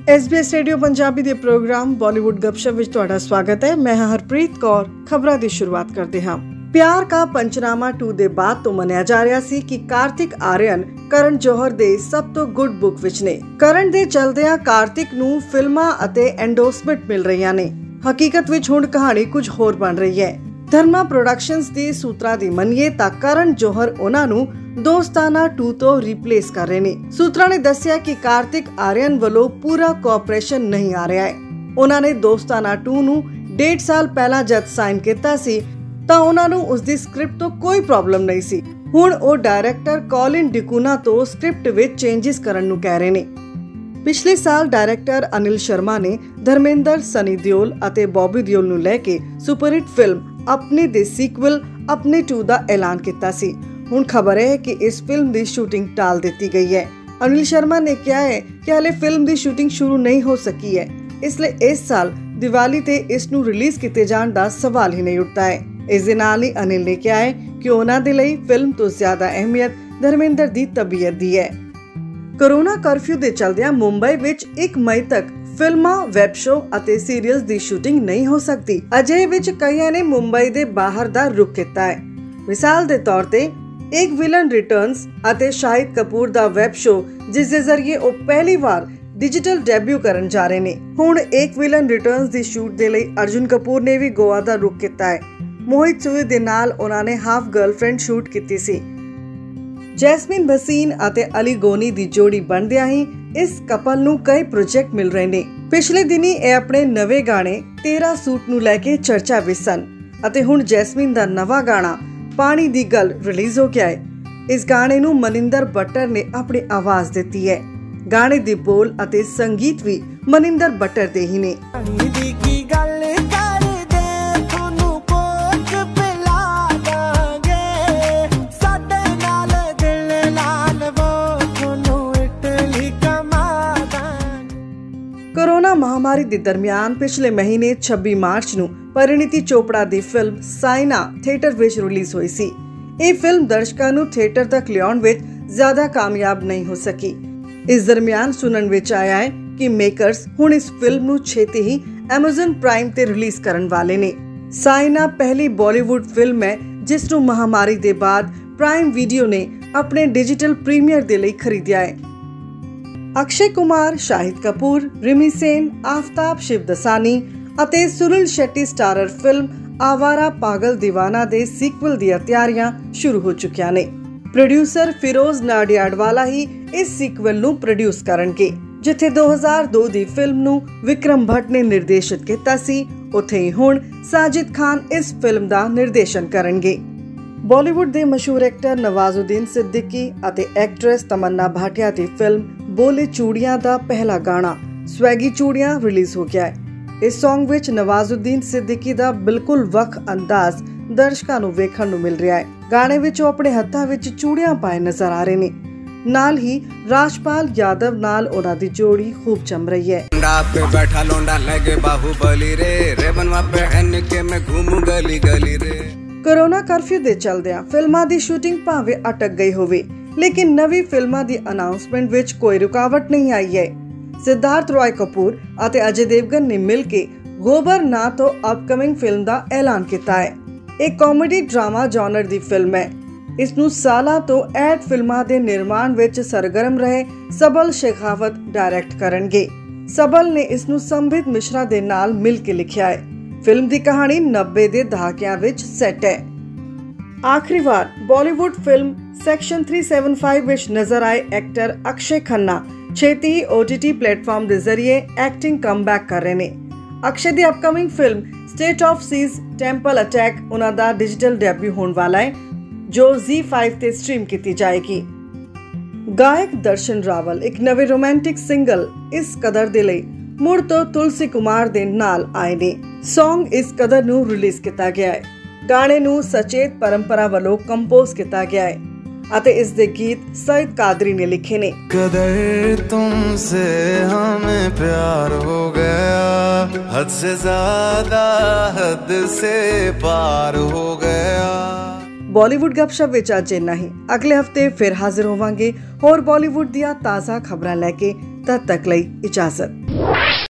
SBS radio Punjabi ਦੇ programme Bollywood ਗਪਸ਼ਪ ਵਿੱਚ ਤੁਹਾਡਾ ਸਵਾਗਤ ਹੈ। ਮੈਂ ਹਾਂ ਹਰਪ੍ਰੀਤ ਕੌਰ। ਖਬਰਾਂ ਦੀ ਸ਼ੁਰੂਆਤ ਕਰਦੇ ਹਾਂ। ਪਿਆਰ ਕਾ ਪੰਚਨਾਮਾ 2 ਦੇ ਬਾਅਦ ਤੋਂ ਮੰਨਿਆ ਜਾ ਰਿਹਾ ਸੀ ਕਿ ਕਾਰਤਿਕ ਆਰੀਅਨ ਕਰਨ ਜੌਹਰ ਦੇ ਸਭ ਤੋਂ ਗੁੱਡ ਬੁੱਕ ਵਿੱਚ ਨੇ। ਕਰਨ ਦੇ ਚਲਦਿਆਂ ਕਾਰਤਿਕ ਨੂੰ ਫਿਲਮਾਂ ਅਤੇ ਐਂਡੋਸਮੈਂਟ ਮਿਲ ਰਹੀਆਂ ਨੇ। ਹਕੀਕਤ ਵਿੱਚ ਹੁਣ ਕਹਾਣੀ ਕੁਝ ਹੋਰ ਬਣ ਰਹੀ ਹੈ। ਧਰਮਾ ਪ੍ਰੋਡਕਸ਼ਨਸ ਦੇ ਸੂਤਰਾਂ ਦੀ ਮੰਨੀਏ ਤਾਂ ਕਰਨ ਜੌਹਰ ਉਹਨਾਂ ਨੂੰ ਦੋਸਤਾਨਾ 2 ਤੋਂ ਰਿਪਲੇਸ ਕਰ ਰਹੇ ਨੇ। ਸੂਤਰਾਂ ਨੇ ਦੱਸਿਆ ਕਿ ਕਾਰਤਿਕ ਆਰੀਅਨ ਵੱਲੋਂ ਪੂਰਾ ਕੋਆਪਰੇਸ਼ਨ ਨਹੀਂ ਆ ਰਿਹਾ ਹੈ। ਉਹਨਾਂ ਨੇ ਦੋਸਤਾਨਾ 2 ਨੂੰ 1.5 ਸਾਲ ਪਹਿਲਾਂ ਜਦ ਸਾਈਨ ਕੀਤਾ ਸੀ ਤਾਂ ਉਹਨਾਂ ਨੂੰ ਉਸ ਦੀ ਸਕ੍ਰਿਪਟ ਤੋਂ ਕੋਈ ਪ੍ਰੋਬਲਮ ਨਹੀਂ ਸੀ। ਹੁਣ ਉਹ ਡਾਇਰੈਕਟਰ ਕੋਲਿਨ ਡਿਕੂਨਾ ਤੋਂ ਸਕ੍ਰਿਪਟ ਵਿੱਚ ਚੇਂਜਸ ਕਰਨ ਨੂੰ ਕਹਿ ਰਹੇ ਨੇ। ਪਿਛਲੇ ਸਾਲ ਡਾਇਰੈਕਟਰ ਅਨਿਲ ਸ਼ਰਮਾ ਨੇ ਧਰਮਿੰਦਰ, ਸਨੀ ਦਿਓਲ ਅਤੇ ਬੌਬੀ ਦਿਓਲ ਨੂੰ ਲੈ ਕੇ ਸੁਪਰਹਿੱਟ ਫਿਲਮ ਆਪਣੇ ਦੇ ਸੀਕਵਲ ਆਪਣੇ 2 ਦਾ ਐਲਾਨ ਕੀਤਾ ਸੀ। ਹੁਣ ਖਬਰ ਹੈ ਕਿ ਇਸ ਫਿਲਮ ਦੀ ਸ਼ੂਟਿੰਗ ਟਾਲ ਦਿੱਤੀ ਗਈ ਹੈ। ਅਨਿਲ ਸ਼ਰਮਾ ਨੇ ਕਿਹਾ ਹੈ ਕਿ ਹਾਲੇ ਫਿਲਮ ਦੀ ਸ਼ੂਟਿੰਗ ਸ਼ੁਰੂ ਨਹੀਂ ਹੋ ਸਕੀ ਹੈ, ਇਸ ਲਈ ਇਸ ਸਾਲ ਦੀਵਾਲੀ ਤੇ ਇਸ ਨੂੰ ਰਿਲੀਜ਼ ਕੀਤੇ ਜਾਣ ਦਾ ਸਵਾਲ ਹੀ ਨਹੀਂ ਉੱਠਦਾ ਹੈ। ਇਸ ਦੇ ਨਾਲ ਹੀ ਅਨਿਲ ਨੇ ਕਿਹਾ ਹੈ ਕਿ ਉਹਨਾਂ ਦੇ ਲਈ ਫਿਲਮ ਤੋਂ ਜ਼ਿਆਦਾ ਅਹਿਮੀਅਤ ਧਰਮਿੰਦਰ ਦੀ ਤਬੀਅਤ ਦੀ ਹੈ। ਕੋਰੋਨਾ ਕਰਫਿਊ ਦੇ ਚਲਦਿਆਂ ਮੁੰਬਈ ਵਿੱਚ 1 ਮਈ ਤੱਕ ਫਿਲਮਾਂ, ਵੈਬ ਸ਼ੋ ਅਤੇ ਸੀਰੀਅਲਸ ਦੀ ਸ਼ੂਟਿੰਗ ਨਹੀਂ ਹੋ ਸਕਦੀ। ਅਜਿਹੇ ਵਿੱਚ ਕਈਆਂ ਨੇ ਮੁੰਬਈ ਦੇ ਬਾਹਰ ਦਾ ਰੁਖ ਕੀਤਾ ਹੈ। ਮਿਸਾਲ ਦੇ ਤੌਰ ਤੇ ਇੱਕ ਵਿਲਨ ਰਿਟਰਨਸ ਅਤੇ ਸ਼ਾਹਿਦ ਕਪੂਰ ਦਾ ਵੈਬ ਸ਼ੋ, ਜਿਸ ਦੇ ਜ਼ਰੀਏ ਉਹ ਪਹਿਲੀ ਵਾਰ ਡਿਜੀਟਲ ਡੈਬਿਊ ਕਰਨ ਜਾ ਰਹੇ ਨੇ। ਹੁਣ ਇੱਕ ਵਿਲਨ ਰਿਟਰਨਸ ਦੀ ਸ਼ੂਟ ਦੇ ਲਈ ਅਰਜੁਨ ਕਪੂਰ ਨੇ ਵੀ ਗੋਆ ਦਾ ਰੁਖ ਕੀਤਾ ਹੈ। ਮੋਹਿਤ ਸੂਰੀ ਦੇ ਨਾਲ ਉਹਨਾਂ ਨੇ ਹਾਫ ਗਰਲਫ੍ਰੈਂਡ ਸ਼ੂਟ ਕੀਤੀ ਸੀ। ਜੈਸਮੀਨ ਭਸੀਨ ਅਤੇ ਅਲੀ ਗੋਨੀ ਦੀ ਜੋੜੀ ਬਣਦਿਆਂ ਹੀ ਇਸ ਕਪਲ ਨੂੰ ਕਈ ਪ੍ਰੋਜੈਕਟ ਮਿਲ ਰਹੇ ਨੇ। ਪਿਛਲੇ ਦਿਨੀ ਇਹ ਆਪਣੇ ਨਵੇਂ ਗਾਣੇ 13 ਸੂਟ ਨੂੰ ਲੈ ਕੇ ਚਰਚਾ ਵਿੱਚ ਸਨ ਅਤੇ ਹੁਣ ਜੈਸਮੀਨ ਦਾ ਨਵਾਂ ਗਾਣਾ ਪਾਣੀ ਦੀ ਗੱਲ ਰਿਲੀਜ਼ ਹੋ ਗਿਆ ਹੈ। ਇਸ ਗਾਣੇ ਨੂੰ ਮਨਿੰਦਰ ਬੱਟਰ ਨੇ ਆਪਣੀ ਆਵਾਜ਼ ਦਿੱਤੀ ਹੈ। ਗਾਣੇ ਦੇ ਬੋਲ ਅਤੇ ਸੰਗੀਤ ਵੀ ਮਨਿੰਦਰ ਬੱਟਰ ਦੇ ਹੀ ਨੇ। ਕੋਰੋਨਾ ਮਹਾਮਾਰੀ ਦੇ ਦਰਮਿਆਨ ਪਿਛਲੇ ਮਹੀਨੇ 26 ਮਾਰਚ ਨੂੰ ਪਰਿਣੀਤੀ ਚੋਪੜਾ ਦੀ ਫਿਲਮ ਸਾਈਨਾ ਥੀਏਟਰ ਵਿੱਚ ਰਿਲੀਜ਼ ਹੋਈ ਸੀ। ਇਹ ਫਿਲਮ ਦਰਸ਼ਕਾਂ ਨੂੰ ਥੀਏਟਰ ਤੱਕ ਲਿਆਉਣ ਵਿੱਚ ਜ਼ਿਆਦਾ ਕਾਮਯਾਬ ਨਹੀਂ ਹੋ ਸਕੀ। ਇਸ ਦਰਮਿਆਨ ਸੁਣਨ ਵਿੱਚ ਆਇਆ ਹੈ ਕਿ ਮੇਕਰਸ ਹੁਣ ਇਸ ਫਿਲਮ ਨੂੰ ਛੇਤੀ ਹੀ Amazon ਪ੍ਰਾਈਮ ਤੇ ਰਿਲੀਜ਼ ਕਰਨ ਵਾਲੇ ਨੇ। ਸਾਈਨਾ ਪਹਿਲੀ ਬਾਲੀਵੁੱਡ ਫਿਲਮ ਹੈ ਜਿਸ ਨੂੰ ਮਹਾਮਾਰੀ ਦੇ ਬਾਅਦ ਪ੍ਰਾਈਮ ਵੀਡੀਓ ਨੇ ਆਪਣੇ ਡਿਜੀਟਲ ਪ੍ਰੀਮੀਅਰ ਦੇ ਲਈ ਖਰੀਦਿਆ ਹੈ। ਅਕਸ਼ੇ ਕੁਮਾਰ, ਸ਼ਾਹਿਦ ਕਪੂਰ, ਰਿਮੀ ਸੇਨ, ਆਫਤਾਬ ਸ਼ਿਵਦਸਾਨੀ ਅਤੇ ਸੁਨੀਲ ਸ਼ੈੱਟੀ ਸਟਾਰਰ ਫਿਲਮ ਆਵਾਰਾ ਪਾਗਲ ਦੀਵਾਨਾ ਦੇ ਸੀਕਵਲ ਦੀਆਂ ਤਿਆਰੀਆਂ ਸ਼ੁਰੂ ਹੋ ਚੁੱਕੀਆਂ ਨੇ। ਪ੍ਰੋਡਿਊਸਰ ਫਿਰੋਜ਼ ਨਾਡੀਆਡਵਾਲਾ ਹੀ ਇਸ ਸੀਕਵਲ ਨੂੰ ਪ੍ਰੋਡਿਊਸ ਕਰਨਗੇ। ਜਿੱਥੇ 2002 ਦੀ ਫਿਲਮ ਨੂੰ ਵਿਕਰਮ ਭੱਟ ਨੇ ਨਿਰਦੇਸ਼ਿਤ ਕੀਤਾ ਸੀ, ਉੱਥੇ ਹੀ ਹੁਣ ਸਾਜਿਦ ਖਾਨ ਇਸ ਫਿਲਮ ਦਾ ਨਿਰਦੇਸ਼ਨ ਕਰਨਗੇ। ਬਾਲੀਵੁੱਡ ਦੇ ਮਸ਼ਹੂਰ ਐਕਟਰ ਨਵਾਜ਼ੁਦੀਨ ਸਿੱਦੀਕੀ ਅਤੇ ਐਕਟਰੈਸ ਤਮੰਨਾ ਭਾਟੀਆ ਦੀ ਫਿਲਮ ਬੋਲੇ ਚੂੜੀਆਂ ਦਾ ਪਹਿਲਾ ਗਾਣਾ ਸਵੈਗੀ ਚੂੜੀਆਂ ਰਿਲੀਜ਼ ਹੋ ਗਿਆ ਹੈ। ਇਸ ਸੌਂਗ ਵਿੱਚ ਨਵਾਜ਼ੁਦੀਨ ਸਿੱਦੀਕੀ ਦਾ ਬਿਲਕੁਲ ਵੱਖ ਅੰਦਾਜ਼ ਦਰਸ਼ਕਾਂ ਨੂੰ ਵੇਖਣ ਨੂੰ ਮਿਲ ਰਿਹਾ ਹੈ। ਗਾਣੇ ਵਿੱਚ ਉਹ ਆਪਣੇ ਹੱਥਾਂ ਵਿੱਚ ਚੂੜੀਆਂ ਪਾਏ ਨਜ਼ਰ ਆ ਰਹੇ ਨੇ। ਨਾਲ ਹੀ ਰਾਜਪਾਲ ਯਾਦਵ ਨਾਲ ਉਹਨਾਂ ਦੀ ਜੋੜੀ ਖੂਬ ਜਮ ਰਹੀ ਹੈ। ਕੋਰੋਨਾ ਕਰਫਿਊ ਦੇ ਚਲਦਿਆਂ ਫਿਲਮਾਂ ਦੀ ਸ਼ੂਟਿੰਗ ਭਾਵੇਂ ਅਟਕ ਗਈ ਹੋਵੇ, ਲੇਕਿਨ ਨਵੀਂ ਫਿਲਮਾਂ ਦੀ ਅਨਾਉਂਸਮੈਂਟ ਵਿੱਚ ਕੋਈ ਰੁਕਾਵਟ ਨਹੀਂ ਆਈ ਹੈ। ਸਿਧਾਰਥ ਰॉय ਕਪੂਰ ਅਤੇ ਅਜੇ ਦੇਵਗਨ ਨੇ ਮਿਲ ਕੇ ਗੋਬਰ ਨਾਂ ਤੋਂ ਅਪਕਮਿੰਗ ਫਿਲਮ ਦਾ ਐਲਾਨ ਕੀਤਾ ਹੈ। ਇਹ ਕਾਮੇਡੀ ਡਰਾਮਾ ਜਨਰ ਦੀ ਫਿਲਮ ਹੈ। ਇਸ ਨੂੰ ਸਾਲਾਂ ਤੋਂ ਐਡ ਫਿਲਮਾਂ ਦੇ ਨਿਰਮਾਣ ਵਿੱਚ ਸਰਗਰਮ ਰਹੇ ਸਬਲ ਸ਼ੇਖਾਵਤ ਡਾਇਰੈਕਟ ਕਰਨਗੇ। ਸਬਲ ਨੇ ਇਸ ਨੂੰ ਸੰਬਿਤ ਮਿਸ਼ਰਾ ਦੇ ਨਾਲ ਮਿਲ ਕੇ ਲਿਖਿਆ ਹੈ। ਫਿਲਮ ਦੀ ਕਹਾਣੀ 90 ਦੇ ਦਹਾਕਿਆਂ ਵਿੱਚ ਸੈੱਟ ਹੈ। ਆਖਰੀ ਵਾਰ ਬਾਲੀਵੁੱਡ ਫਿਲਮ ਸੈਕਸ਼ਨ 375 ਵਿੱਚ ਨਜ਼ਰ ਆਏ ਐਕਟਰ ਅਕਸ਼ੇ ਖੰਨਾ ਛੇਤੀ ਹੀ OTT ਪਲੇਟਫਾਰਮ ਦੇ ਜ਼ਰੀਏ ਐਕਟਿੰਗ ਕਮਬੈਕ ਕਰ ਰਹੇ ਨੇ। ਅਕਸ਼ੇ ਦੀ upcoming film State of Siege Temple Attack ਉਹਨਾਂ ਦਾ ਡਿਜੀਟਲ ਡੈਬਿਊ ਹੋਣ ਵਾਲਾ ਹੈ, ਜੋ ZEE5 ਤੇ ਸਟ੍ਰੀਮ ਕੀਤੀ ਜਾਏਗੀ। ਗਾਇਕ ਦਰਸ਼ਨ ਰਾਵਲ ਇੱਕ ਨਵੇਂ ਰੋਮਾਂਟਿਕ ਸਿੰਗਲ ਇਸ ਕਦਰ ਦੇ ਲਈ ਮੁੜ ਤੋਂ ਤੁਲਸੀ ਕੁਮਾਰ ਦੇ ਨਾਲ ਆਏ ਨੇ। ਸੌਂਗ ਇਸ ਕਦਰ ਨੂੰ ਰਿਲੀਜ਼ ਕੀਤਾ ਗਿਆ ਹੈ। ਗਾਣੇ ਨੂੰ ਸਚੇਤ ਪਰੰਪਰਾ ਵੱਲੋਂ ਕੰਪੋਜ਼ ਕੀਤਾ ਗਿਆ ਹੈ ਅਤੇ ਇਸ ਦੇ ਗੀਤ ਸਈਦ ਕਾਦਰੀ ਨੇ ਲਿਖੇ ਨੇ। ਕਦਰ ਤੁਮਸੇ ਹਮੇ ਪਿਆਰ ਹੋ ਗਿਆ, ਹੱਦ ਸੇ ਜ਼ਿਆਦਾ ਹੱਦ ਸੇ ਪਾਰ ਹੋ ਗਿਆ। ਬਾਲੀਵੁੱਡ ਗੱਪਸ਼ਪ ਵਿੱਚ ਅੱਜ ਇੰਨਾ ਹੀ। ਅਗਲੇ ਹਫਤੇ ਫਿਰ ਹਾਜ਼ਰ ਹੋਵਾਂਗੇ ਹੋਰ ਬਾਲੀਵੁੱਡ ਦੀਆਂ ਤਾਜ਼ਾ ਖਬਰਾਂ ਲੈ ਕੇ। ਤਦ ਤੱਕ ਲਈ ਇਜਾਜ਼ਤ। हैं।